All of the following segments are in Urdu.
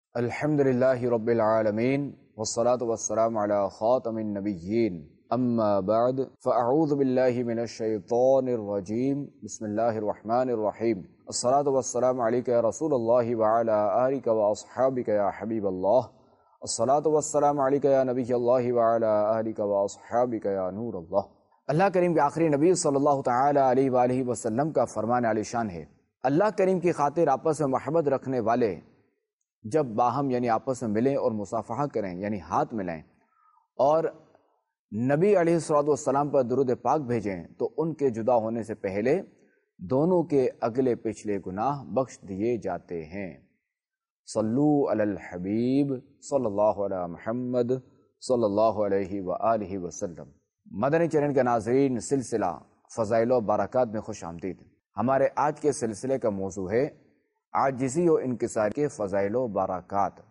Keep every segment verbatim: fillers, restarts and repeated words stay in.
الحمد للہ رب العالمین والصلاة والسلام علی خاتم النبیین اما بعد فاعوذ باللہ من الشیطان الرجیم بسم اللہ الرحمن الرحیم الصلاة والسلام علیک یا رسول اللہ وعلی آلک واصحابک یا حبیب اللہ الصلاة والسلام علیک یا نبی اللہ وعلی آلک واصحابک یا نور اللہ۔ اللہ کریم کے آخری نبی صلی اللہ تعالی علیہ وآلہ وسلم کا فرمان عالی شان ہے، اللہ کریم کی خاطر آپس میں محبت رکھنے والے جب باہم یعنی آپس میں ملیں اور مصافحہ کریں یعنی ہاتھ ملائیں اور نبی علیہ الصلوۃ والسلام پر درود پاک بھیجیں تو ان کے جدا ہونے سے پہلے دونوں کے اگلے پچھلے گناہ بخش دیے جاتے ہیں۔ صلو علی الحبیب صلی اللہ علیہ محمد صلی اللہ علیہ وآلہ وسلم۔ مدنی چینل کے ناظرین، سلسلہ فضائل و برکات میں خوش آمدید۔ ہمارے آج کے سلسلے کا موضوع ہے عاجزی و انکسار کے فضائل و برکات۔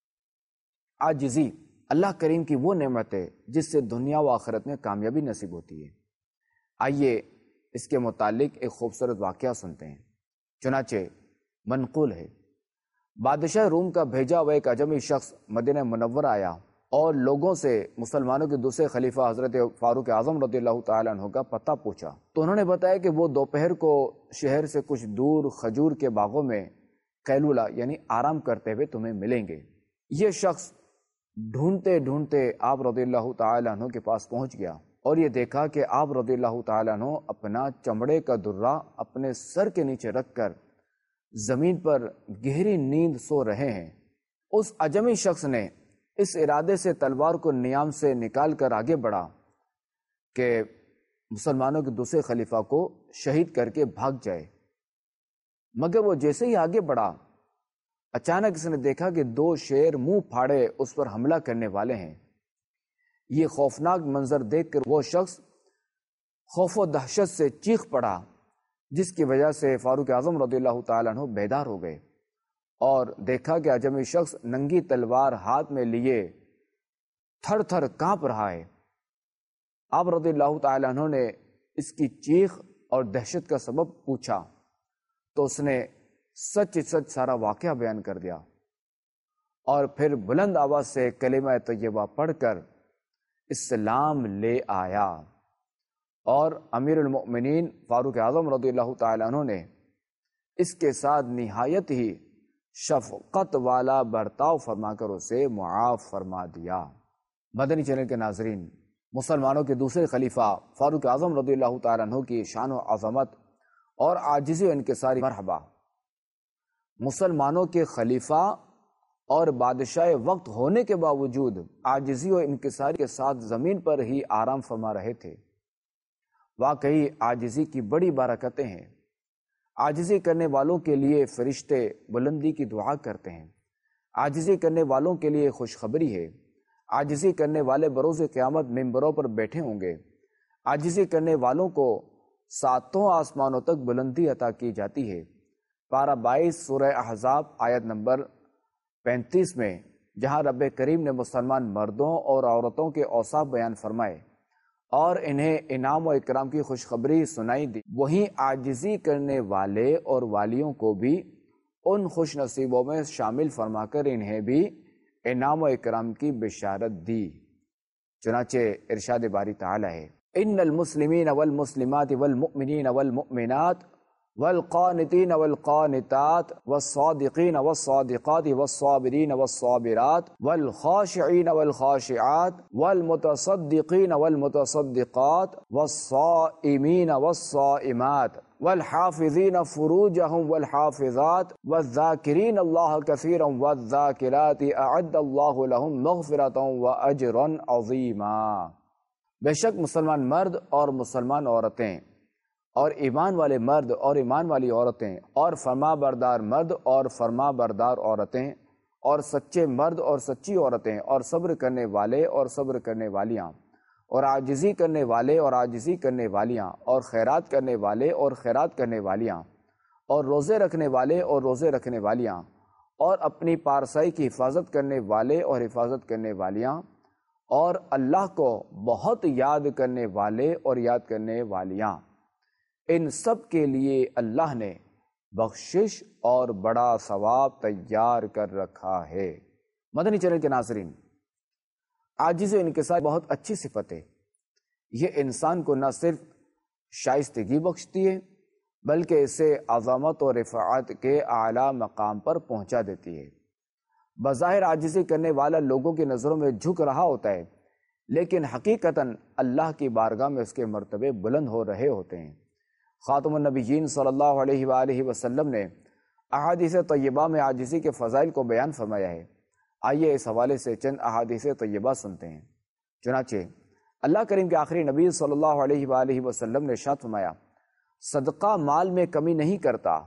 عاجزی اللہ کریم کی وہ نعمت ہے جس سے دنیا و آخرت میں کامیابی نصیب ہوتی ہے۔ آئیے اس کے متعلق ایک خوبصورت واقعہ سنتے ہیں۔ چنانچہ منقول ہے، بادشاہ روم کا بھیجا ہوا ایک اجمی شخص مدینہ منورہ آیا اور لوگوں سے مسلمانوں کے دوسرے خلیفہ حضرت فاروق اعظم رضی اللہ تعالیٰ عنہ کا پتہ پوچھا تو انہوں نے بتایا کہ وہ دوپہر کو شہر سے کچھ دور کھجور کے باغوں میں قیلولہ یعنی آرام کرتے ہوئے تمہیں ملیں گے۔ یہ شخص ڈھونڈتے ڈھونڈتے آپ رضی اللہ تعالیٰ عنہ کے پاس پہنچ گیا اور یہ دیکھا کہ آپ رضی اللہ تعالیٰ عنہ اپنا چمڑے کا درہ اپنے سر کے نیچے رکھ کر زمین پر گہری نیند سو رہے ہیں۔ اس اجمی شخص نے اس ارادے سے تلوار کو نیام سے نکال کر آگے بڑھا کہ مسلمانوں کے دوسرے خلیفہ کو شہید کر کے بھاگ جائے، مگر وہ جیسے ہی آگے بڑھا اچانک اس نے دیکھا کہ دو شیر منہ پھاڑے اس پر حملہ کرنے والے ہیں۔ یہ خوفناک منظر دیکھ کر وہ شخص خوف و دہشت سے چیخ پڑا، جس کی وجہ سے فاروق اعظم رضی اللہ تعالیٰ عنہ بیدار ہو گئے اور دیکھا کہ اجمی شخص ننگی تلوار ہاتھ میں لیے تھر تھر کانپ رہا ہے۔ آپ رضی اللہ تعالیٰ عنہ نے اس کی چیخ اور دہشت کا سبب پوچھا تو اس نے سچ سچ سارا واقعہ بیان کر دیا اور پھر بلند آواز سے کلمہ طیبہ پڑھ کر اسلام لے آیا، اور امیر المؤمنین فاروق اعظم رضی اللہ تعالیٰ عنہ نے اس کے ساتھ نہایت ہی شفقت والا برتاؤ فرما کر اسے معاف فرما دیا۔ مدنی چینل کے ناظرین، مسلمانوں کے دوسرے خلیفہ فاروق اعظم رضی اللہ تعالیٰ عنہ کی شان و عظمت اور عاجزی و انکساری مرحبا۔ مسلمانوں کے خلیفہ اور بادشاہ وقت ہونے کے باوجود عاجزی و انکساری کے ساتھ زمین پر ہی آرام فرما رہے تھے۔ واقعی عاجزی کی بڑی برکتیں ہیں۔ عاجزی کرنے والوں کے لیے فرشتے بلندی کی دعا کرتے ہیں۔ عاجزی کرنے والوں کے لیے خوشخبری ہے۔ عاجزی کرنے والے بروز قیامت ممبروں پر بیٹھے ہوں گے۔ عاجزی کرنے والوں کو ساتوں آسمانوں تک بلندی عطا کی جاتی ہے۔ پارہ بائیس سورہ احزاب آیت نمبر پینتیس میں جہاں رب کریم نے مسلمان مردوں اور عورتوں کے اوصاف بیان فرمائے اور انہیں انعام و اکرام کی خوشخبری سنائی دی، وہیں عاجزی کرنے والے اور والیوں کو بھی ان خوش نصیبوں میں شامل فرما کر انہیں بھی انعام و اکرام کی بشارت دی۔ چنانچہ ارشاد باری تعالی ہے، ان المسلمین والمسلمات والمؤمنین والمؤمنات والقانتین والقانتات والصادقین والصادقات والصابرین والصابرات والخاشعین والخاشعات والمتصدقین والمتصدقات والصائمین والصائمات والحافظین فروجہم والحافظات والذاکرین اللہ کثیرا والذاکرات اعد اللہ لہم مغفرۃ واجرا عظیما۔ بے شک مسلمان مرد اور مسلمان عورتیں اور ایمان والے مرد اور ایمان والی عورتیں اور فرما بردار مرد اور فرما بردار عورتیں اور سچے مرد اور سچی عورتیں اور صبر کرنے والے اور صبر کرنے والیاں اور عاجزی کرنے والے اور عاجزی کرنے والیاں اور خیرات کرنے والے اور خیرات کرنے والیاں اور روزے رکھنے والے اور روزے رکھنے والیاں اور اپنی پارسائی کی حفاظت کرنے والے اور حفاظت کرنے والیاں اور اللہ کو بہت یاد کرنے والے اور یاد کرنے والیاں، ان سب کے لیے اللہ نے بخشش اور بڑا ثواب تیار کر رکھا ہے۔ مدنی چینل کے ناظرین، عاجزی و انکسار بہت اچھی صفت ہے۔ یہ انسان کو نہ صرف شائستگی بخشتی ہے بلکہ اسے عظمت و رفعت کے اعلیٰ مقام پر پہنچا دیتی ہے۔ بظاہر عاجزی کرنے والا لوگوں کی نظروں میں جھک رہا ہوتا ہے، لیکن حقیقتاً اللہ کی بارگاہ میں اس کے مرتبے بلند ہو رہے ہوتے ہیں۔ خاتم النبیین صلی اللہ علیہ وآلہ وسلم نے احادیث طیبہ میں عاجزی کے فضائل کو بیان فرمایا ہے۔ آئیے اس حوالے سے چند احادیث طیبہ سنتے ہیں۔ چنانچہ اللہ کریم کے آخری نبی صلی اللہ علیہ وآلہ وسلم نے ارشاد فرمایا، صدقہ مال میں کمی نہیں کرتا۔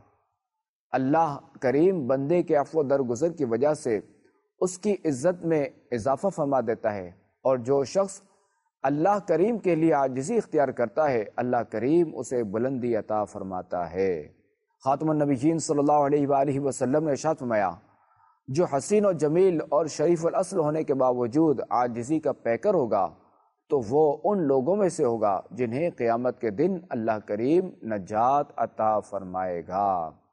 اللہ کریم بندے کے عفو و درگزر کی وجہ سے اس کی عزت میں اضافہ فرما دیتا ہے، اور جو شخص اللہ کریم کے لیے عاجزی اختیار کرتا ہے اللہ کریم اسے بلندی عطا فرماتا ہے۔ خاتم النبیین صلی اللہ علیہ وآلہ وسلم نے ارشاد فرمایا، جو حسین و جمیل اور شریف الاصل ہونے کے باوجود عاجزی کا پیکر ہوگا تو وہ ان لوگوں میں سے ہوگا جنہیں قیامت کے دن اللہ کریم نجات عطا فرمائے گا۔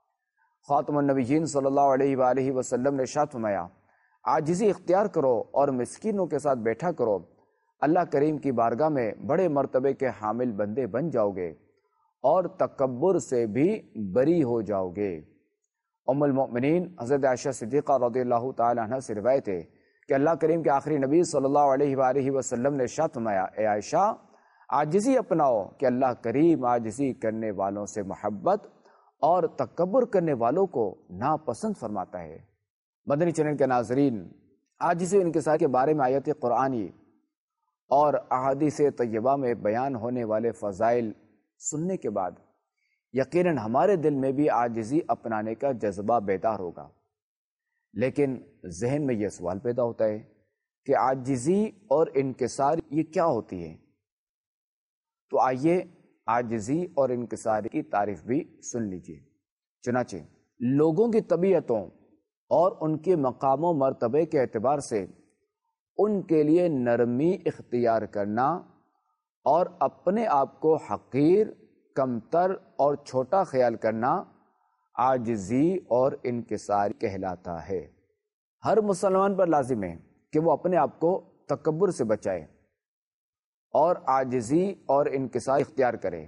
خاتم النبیین صلی اللہ علیہ وآلہ وسلم نے ارشاد فرمایا، عاجزی اختیار کرو اور مسکینوں کے ساتھ بیٹھا کرو، اللہ کریم کی بارگاہ میں بڑے مرتبے کے حامل بندے بن جاؤ گے اور تکبر سے بھی بری ہو جاؤ گے۔ ام المؤمنین حضرت عائشہ صدیقہ رضی اللہ تعالی عنہ سے روایت ہے کہ اللہ کریم کے آخری نبی صلی اللہ علیہ وآلہ وسلم نے ارشاد فرمایا، اے عائشہ عاجزی اپناؤ کہ اللہ کریم عاجزی کرنے والوں سے محبت اور تکبر کرنے والوں کو ناپسند فرماتا ہے۔ مدنی چینل کے ناظرین، عاجزی و انکسار کے بارے میں آیت قرآنی اور احادیث طیبہ میں بیان ہونے والے فضائل سننے کے بعد یقیناً ہمارے دل میں بھی عاجزی اپنانے کا جذبہ بیدار ہوگا، لیکن ذہن میں یہ سوال پیدا ہوتا ہے کہ عاجزی اور انکسار یہ کیا ہوتی ہے؟ تو آئیے عاجزی اور انکسار کی تعریف بھی سن لیجیے۔ چنانچہ لوگوں کی طبیعتوں اور ان کے مقام و مرتبے کے اعتبار سے ان کے لیے نرمی اختیار کرنا اور اپنے آپ کو حقیر، کمتر اور چھوٹا خیال کرنا عاجزی اور انکسار کہلاتا ہے۔ ہر مسلمان پر لازم ہے کہ وہ اپنے آپ کو تکبر سے بچائے اور عاجزی اور انکسار اختیار کرے،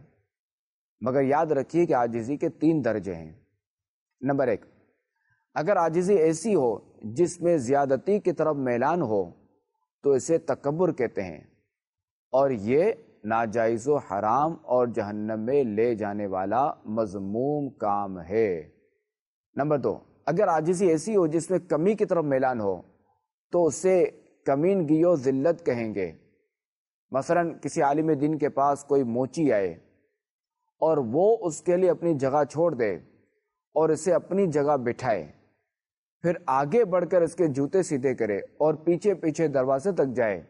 مگر یاد رکھیے کہ عاجزی کے تین درجے ہیں۔ نمبر ایک، اگر عاجزی ایسی ہو جس میں زیادتی کی طرف میلان ہو تو اسے تکبر کہتے ہیں، اور یہ ناجائز و حرام اور جہنم میں لے جانے والا مذموم کام ہے۔ نمبر دو، اگر عاجزی ایسی ہو جس میں کمی کی طرف میلان ہو تو اسے کمینگی و ذلت کہیں گے۔ مثلا کسی عالم دین کے پاس کوئی موچی آئے اور وہ اس کے لیے اپنی جگہ چھوڑ دے اور اسے اپنی جگہ بٹھائے، پھر آگے بڑھ کر اس کے جوتے سیدھے کرے اور پیچھے پیچھے دروازے تک جائے،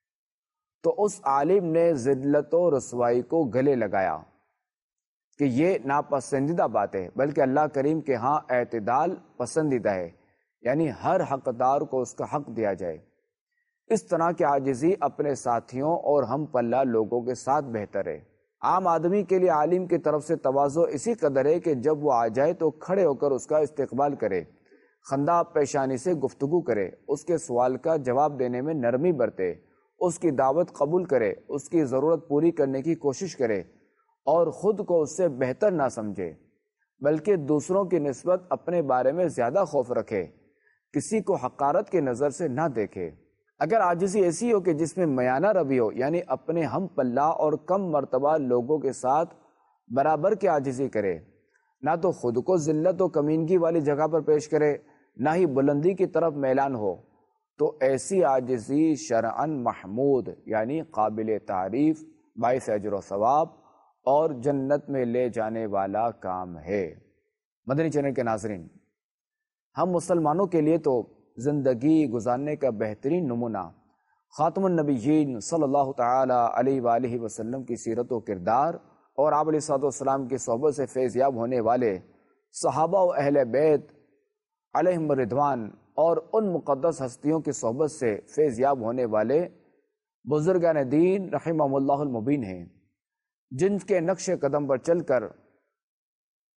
تو اس عالم نے ذلت و رسوائی کو گلے لگایا کہ یہ ناپسندیدہ بات ہے، بلکہ اللہ کریم کے ہاں اعتدال پسندیدہ ہے، یعنی ہر حقدار کو اس کا حق دیا جائے۔ اس طرح کی عاجزی اپنے ساتھیوں اور ہم پلہ لوگوں کے ساتھ بہتر ہے۔ عام آدمی کے لیے عالم کی طرف سے تواضع اسی قدر ہے کہ جب وہ آ جائے تو کھڑے ہو کر اس کا استقبال کرے، خندہ پیشانی سے گفتگو کرے، اس کے سوال کا جواب دینے میں نرمی برتے، اس کی دعوت قبول کرے، اس کی ضرورت پوری کرنے کی کوشش کرے اور خود کو اس سے بہتر نہ سمجھے بلکہ دوسروں کی نسبت اپنے بارے میں زیادہ خوف رکھے، کسی کو حقارت کی نظر سے نہ دیکھے۔ اگر عاجزی ایسی ہو کہ جس میں میانہ روی ہو، یعنی اپنے ہم پلہ اور کم مرتبہ لوگوں کے ساتھ برابر کی عاجزی کرے، نہ تو خود کو ذلت و کمینگی والی جگہ پر پیش کرے نہ ہی بلندی کی طرف میلان ہو، تو ایسی عاجزی شرعاً محمود یعنی قابل تعریف، باعث اجر و ثواب اور جنت میں لے جانے والا کام ہے۔ مدنی چینل کے ناظرین، ہم مسلمانوں کے لیے تو زندگی گزارنے کا بہترین نمونہ خاتم النبیین صلی اللہ تعالی علیہ وآلہ وسلم کی سیرت و کردار اور آپ علیہ الصلوۃ والسلام کی صحبت سے فیض یاب ہونے والے صحابہ و اہل بیت علیہم الرضوان اور ان مقدس ہستیوں کی صحبت سے فیض یاب ہونے والے بزرگان دین رحمہم اللہ المبین ہیں، جن کے نقش قدم پر چل کر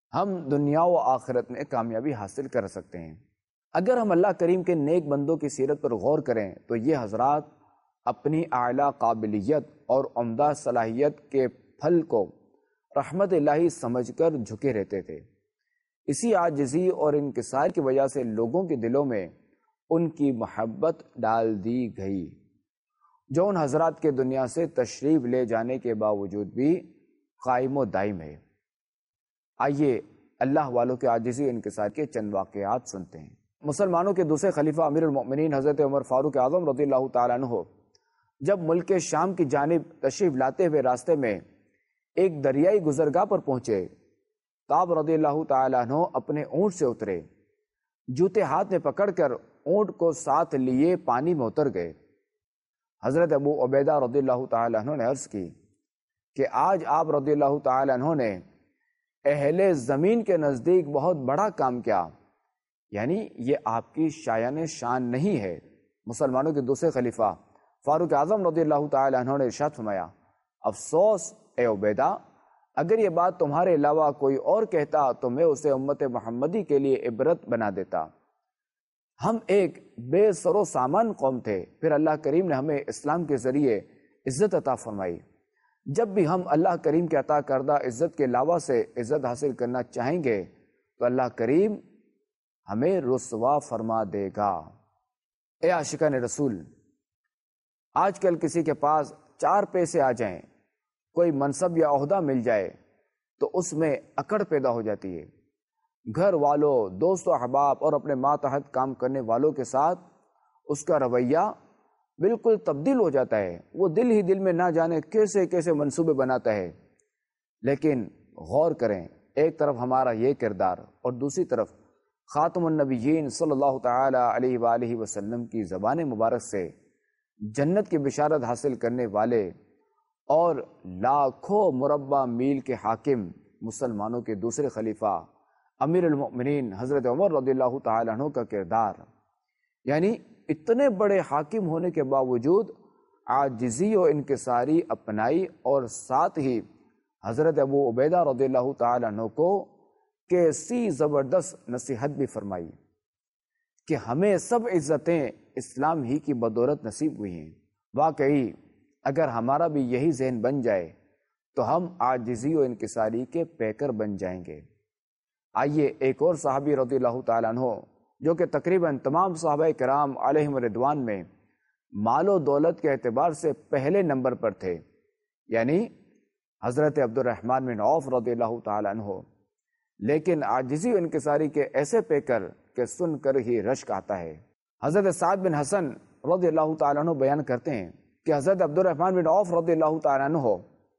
ہم دنیا و آخرت میں کامیابی حاصل کر سکتے ہیں۔ اگر ہم اللہ کریم کے نیک بندوں کی سیرت پر غور کریں تو یہ حضرات اپنی اعلیٰ قابلیت اور عمدہ صلاحیت کے پھل کو رحمت الہی سمجھ کر جھکے رہتے تھے۔ اسی عاجزی اور انکسار کی وجہ سے لوگوں کے دلوں میں ان کی محبت ڈال دی گئی، جو ان حضرات کے دنیا سے تشریف لے جانے کے باوجود بھی قائم و دائم ہے۔ آئیے اللہ والوں کے عاجزی و انکسار کے چند واقعات سنتے ہیں۔ مسلمانوں کے دوسرے خلیفہ امیر المؤمنین حضرت عمر فاروق اعظم رضی اللہ تعالیٰ عنہ جب ملک شام کی جانب تشریف لاتے ہوئے راستے میں ایک دریائی گزرگاہ پر پہنچے تو آپ رضی اللہ تعالیٰ عنہ اپنے اونٹ سے اترے، جوتے ہاتھ میں پکڑ کر اونٹ کو ساتھ لیے پانی میں اتر گئے۔ حضرت ابو عبیدہ رضی اللہ تعالیٰ عنہ نے عرض کی کہ آج آپ رضی اللہ تعالیٰ عنہ نے اہل زمین کے نزدیک بہت بڑا کام کیا، یعنی یہ آپ کی شایان شان نہیں ہے۔ مسلمانوں کے دوسرے خلیفہ فاروق اعظم رضی اللہ تعالیٰ عنہ نے ارشاد فرمایا، افسوس اے عبیدہ، اگر یہ بات تمہارے علاوہ کوئی اور کہتا تو میں اسے امت محمدی کے لیے عبرت بنا دیتا۔ ہم ایک بے سر و سامان قوم تھے، پھر اللہ کریم نے ہمیں اسلام کے ذریعے عزت عطا فرمائی۔ جب بھی ہم اللہ کریم کے عطا کردہ عزت کے علاوہ سے عزت حاصل کرنا چاہیں گے تو اللہ کریم ہمیں رسوا فرما دے گا۔ اے عاشقان رسول، آج کل کسی کے پاس چار پیسے آ جائیں، کوئی منصب یا عہدہ مل جائے تو اس میں اکڑ پیدا ہو جاتی ہے۔ گھر والوں، دوست و احباب اور اپنے ماتحت کام کرنے والوں کے ساتھ اس کا رویہ بالکل تبدیل ہو جاتا ہے۔ وہ دل ہی دل میں نہ جانے کیسے کیسے منصوبے بناتا ہے۔ لیکن غور کریں، ایک طرف ہمارا یہ کردار اور دوسری طرف خاتم النبیین صلی اللہ تعالی علیہ وآلہ وسلم کی زبان مبارک سے جنت کی بشارت حاصل کرنے والے اور لاکھوں مربع میل کے حاکم مسلمانوں کے دوسرے خلیفہ امیر المؤمنین حضرت عمر رضی اللہ تعالیٰ عنہ کا کردار، یعنی اتنے بڑے حاکم ہونے کے باوجود عاجزی و انکساری اپنائی اور ساتھ ہی حضرت ابو عبیدہ رضی اللہ تعالیٰ عنہ کو کیسی زبردست نصیحت بھی فرمائی کہ ہمیں سب عزتیں اسلام ہی کی بدولت نصیب ہوئی ہیں۔ واقعی اگر ہمارا بھی یہی ذہن بن جائے تو ہم عاجزی و انکساری کے پیکر بن جائیں گے۔ آئیے ایک اور صحابی رضی اللہ تعالیٰ عنہ جو کہ تقریباً تمام صحابہ کرام علیہم رضوان میں مال و دولت کے اعتبار سے پہلے نمبر پر تھے، یعنی حضرت عبد الرحمن بن عوف رضی اللہ تعالیٰ عنہ، لیکن عاجزی و انکساری کے ایسے پیکر کہ سن کر ہی رشک آتا ہے۔ حضرت سعد بن حسن رضی اللہ تعالیٰ عنہ بیان کرتے ہیں کہ حضرت عبد الرحمن بن عوف رضی اللہ تعالیٰ عنہ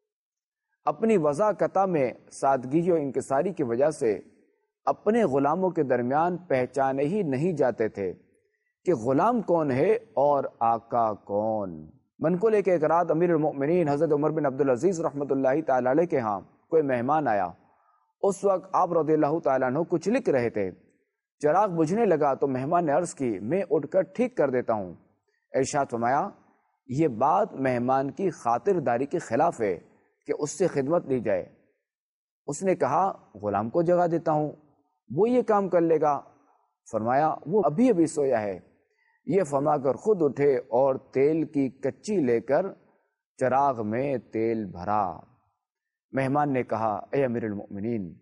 اپنی وضاقتہ میں سادگی و انکساری کی وجہ سے اپنے غلاموں کے درمیان پہچانے ہی نہیں جاتے تھے کہ غلام کون ہے اور آقا کون۔ منقول ہے کہ ایک رات امیر المؤمنین حضرت عمر بن عبدالعزیز رحمۃ اللہ تعالی علیہ کے ہاں کوئی مہمان آیا۔ اس وقت آپ رضی اللہ تعالیٰ عنہ کچھ لکھ رہے تھے، چراغ بجھنے لگا تو مہمان نے عرض کی میں اٹھ کر ٹھیک کر دیتا ہوں۔ ارشاد فرمایا یہ بات مہمان کی خاطر داری کے خلاف ہے کہ اس سے خدمت لی جائے۔ اس نے کہا غلام کو جگا دیتا ہوں، وہ یہ کام کر لے گا۔ فرمایا وہ ابھی ابھی سویا ہے۔ یہ فرما کر خود اٹھے اور تیل کی کچی لے کر چراغ میں تیل بھرا۔ مہمان نے کہا اے امیر المؤمنین،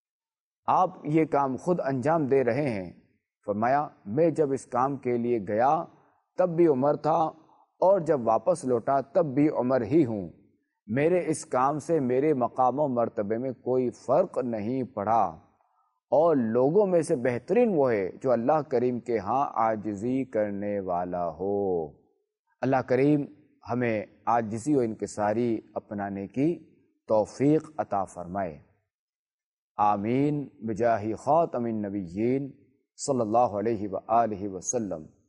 آپ یہ کام خود انجام دے رہے ہیں۔ فرمایا میں جب اس کام کے لیے گیا تب بھی عمر تھا اور جب واپس لوٹا تب بھی عمر ہی ہوں۔ میرے اس کام سے میرے مقام و مرتبے میں کوئی فرق نہیں پڑا، اور لوگوں میں سے بہترین وہ ہے جو اللہ کریم کے ہاں عاجزی کرنے والا ہو۔ اللہ کریم ہمیں عاجزی و انکساری اپنانے کی توفیق عطا فرمائے، آمین بجاہ خاتم النبیین صلی اللہ علیہ وآلہ وسلم۔